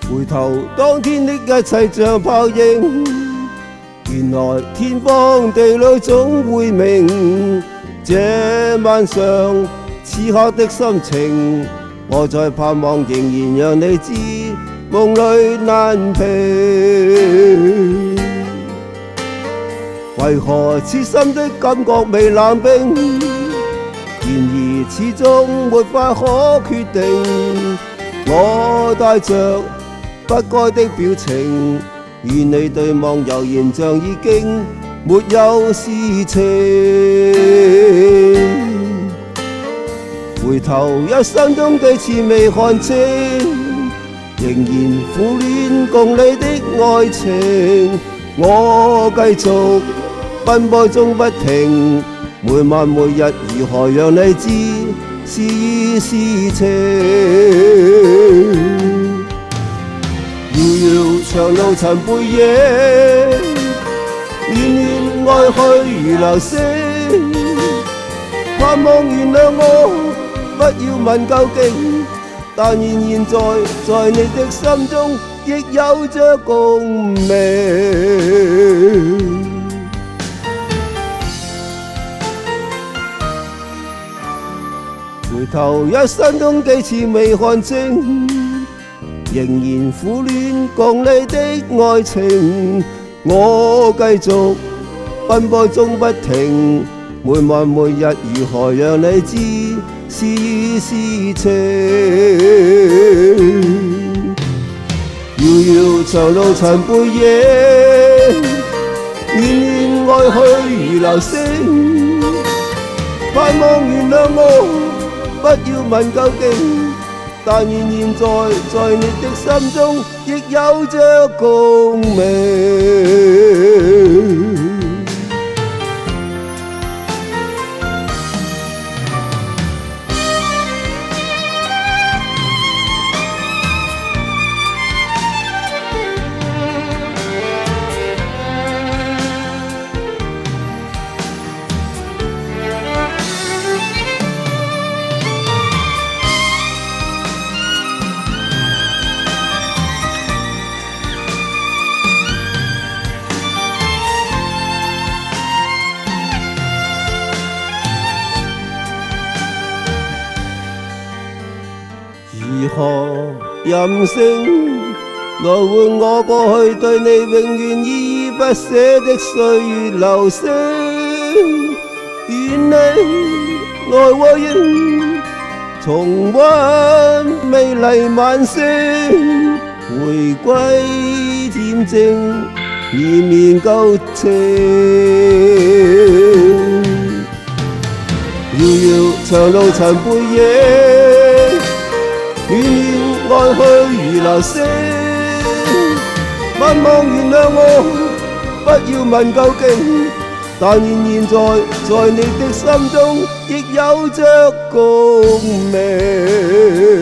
回頭當天的一切像泡影，原來天荒地老總會明。這晚上此刻的心情，我在盼望仍然讓你知，夢裏難平。為何痴心的感覺未冷冰？然而始終沒法可決定。我帶着不該的表情，與你對望，悠然像已經沒有事情。回頭一生中幾次未看清，仍然苦戀共你的愛情。我繼續奔波中不停，每晚每日如何讓你知是意是情。遙遙長路尋背影，年年愛去如流星。盼望原諒我，不要問究竟，但願現在在你的心中亦有着共鳴。回頭一生中幾次未看清，仍然苦戀共你的愛情。我繼續奔波中不停，每晚每日如何讓你知是意是情。遙遙長路尋背影，年年愛去如流星。盼望原諒我，不要問究竟，但願現在在你的心中亦有着共鳴。如何任性來換我過去對你永遠依依不捨的歲月流星？願你愛和應，重溫美麗晚星，回歸恬靜綿綿舊情。遙遙長路尋背影，年年愛去如流星。盼望原諒我，不要問究竟，但願現在在你的心中亦有着共鳴。